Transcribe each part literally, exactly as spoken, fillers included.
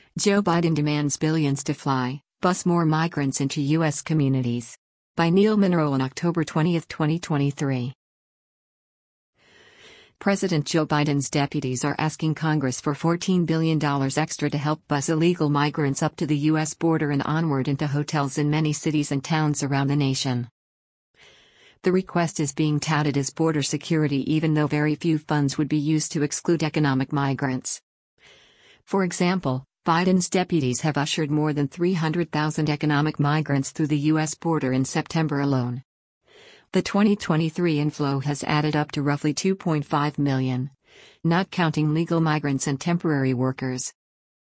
Joe Biden demands billions to fly, bus more migrants into U S communities. By Neil Monroe on October twentieth, twenty twenty-three. President Joe Biden's deputies are asking Congress for fourteen billion dollars extra to help bus illegal migrants up to the U S border and onward into hotels in many cities and towns around the nation. The request is being touted as border security, even though very few funds would be used to exclude economic migrants. For example, Biden's deputies have ushered more than three hundred thousand economic migrants through the U S border in September alone. The twenty twenty-three inflow has added up to roughly two point five million, not counting legal migrants and temporary workers.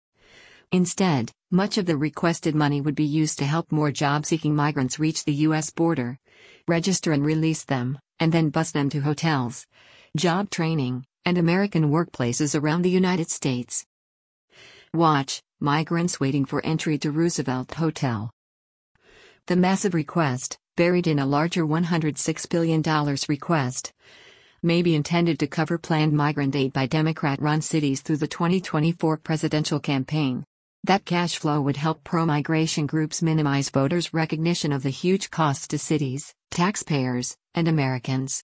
Instead, much of the requested money would be used to help more job-seeking migrants reach the U S border, register and release them, and then bus them to hotels, job training, and American workplaces around the United States. Watch, migrants waiting for entry to Roosevelt Hotel. The massive request, buried in a larger one hundred six billion dollars request, may be intended to cover planned migrant aid by Democrat-run cities through the twenty twenty-four presidential campaign. That cash flow would help pro-migration groups minimize voters' recognition of the huge costs to cities, taxpayers, and Americans.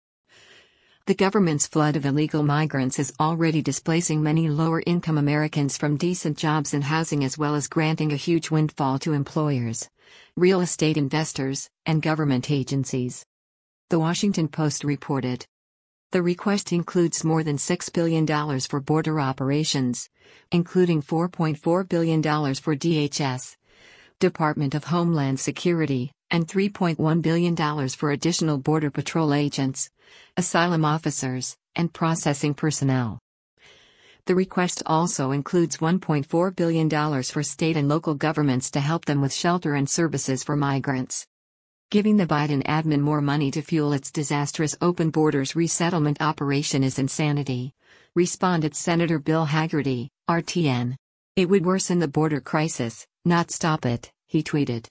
The government's flood of illegal migrants is already displacing many lower-income Americans from decent jobs and housing, as well as granting a huge windfall to employers, real estate investors, and government agencies. The Washington Post reported. The request includes more than six billion dollars for border operations, including four point four billion dollars for D H S, Department of Homeland Security, and three point one billion dollars for additional Border Patrol agents, asylum officers, and processing personnel. The request also includes one point four billion dollars for state and local governments to help them with shelter and services for migrants. Giving the Biden admin more money to fuel its disastrous open borders resettlement operation is insanity, responded Senator Bill Hagerty, R T N. It would worsen the border crisis, not stop it, he tweeted.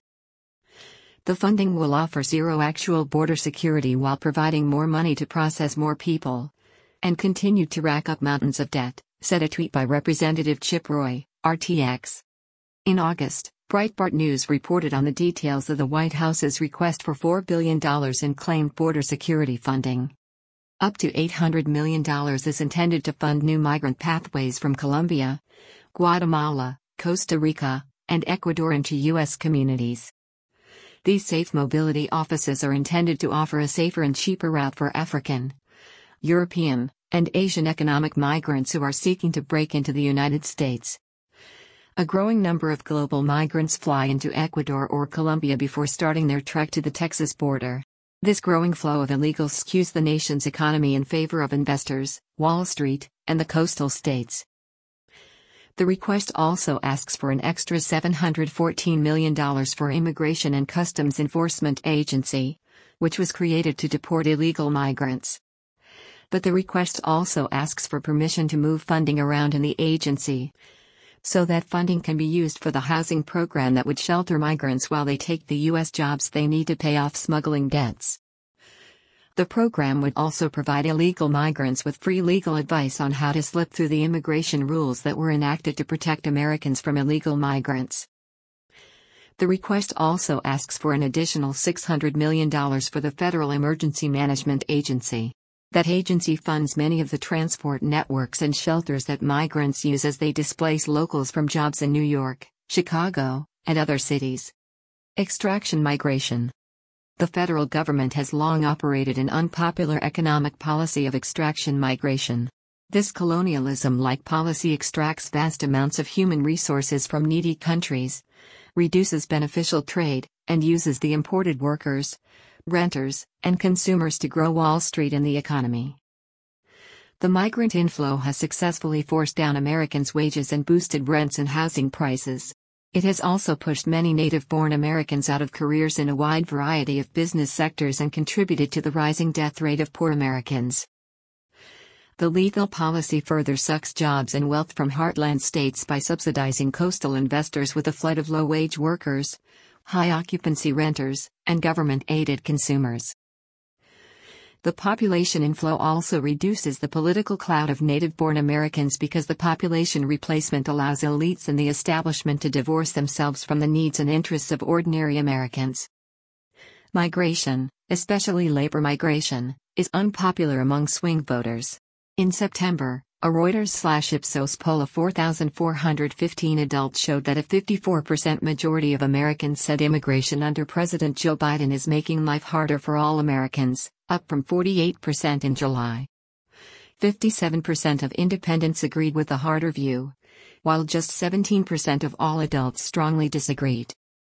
The funding will offer zero actual border security while providing more money to process more people, and continue to rack up mountains of debt, said a tweet by Representative Chip Roy, R T X. In August, Breitbart News reported on the details of the White House's request for four billion dollars in claimed border security funding. Up to eight hundred million dollars is intended to fund new migrant pathways from Colombia, Guatemala, Costa Rica, and Ecuador into U S communities. These safe mobility offices are intended to offer a safer and cheaper route for African, European, and Asian economic migrants who are seeking to break into the United States. A growing number of global migrants fly into Ecuador or Colombia before starting their trek to the Texas border. This growing flow of illegals skews the nation's economy in favor of investors, Wall Street, and the coastal states. The request also asks for an extra seven hundred fourteen million dollars for Immigration and Customs Enforcement Agency, which was created to deport illegal migrants. But the request also asks for permission to move funding around in the agency, so that funding can be used for the housing program that would shelter migrants while they take the U S jobs they need to pay off smuggling debts. The program would also provide illegal migrants with free legal advice on how to slip through the immigration rules that were enacted to protect Americans from illegal migrants. The request also asks for an additional six hundred million dollars for the Federal Emergency Management Agency. That agency funds many of the transport networks and shelters that migrants use as they displace locals from jobs in New York, Chicago, and other cities. Extraction migration. The federal government has long operated an unpopular economic policy of extraction migration. This colonialism-like policy extracts vast amounts of human resources from needy countries, reduces beneficial trade, and uses the imported workers, renters, and consumers to grow Wall Street and the economy. The migrant inflow has successfully forced down Americans' wages and boosted rents and housing prices. It has also pushed many native-born Americans out of careers in a wide variety of business sectors and contributed to the rising death rate of poor Americans. The lethal policy further sucks jobs and wealth from heartland states by subsidizing coastal investors with a flood of low-wage workers, high-occupancy renters, and government-aided consumers. The population inflow also reduces the political clout of native-born Americans because the population replacement allows elites in the establishment to divorce themselves from the needs and interests of ordinary Americans. Migration, especially labor migration, is unpopular among swing voters. In September, a Reuters/Ipsos poll of four thousand four hundred fifteen adults showed that a fifty-four percent majority of Americans said immigration under President Joe Biden is making life harder for all Americans, up from forty-eight percent in July. fifty-seven percent of independents agreed with the harder view, while just seventeen percent of all adults strongly disagreed.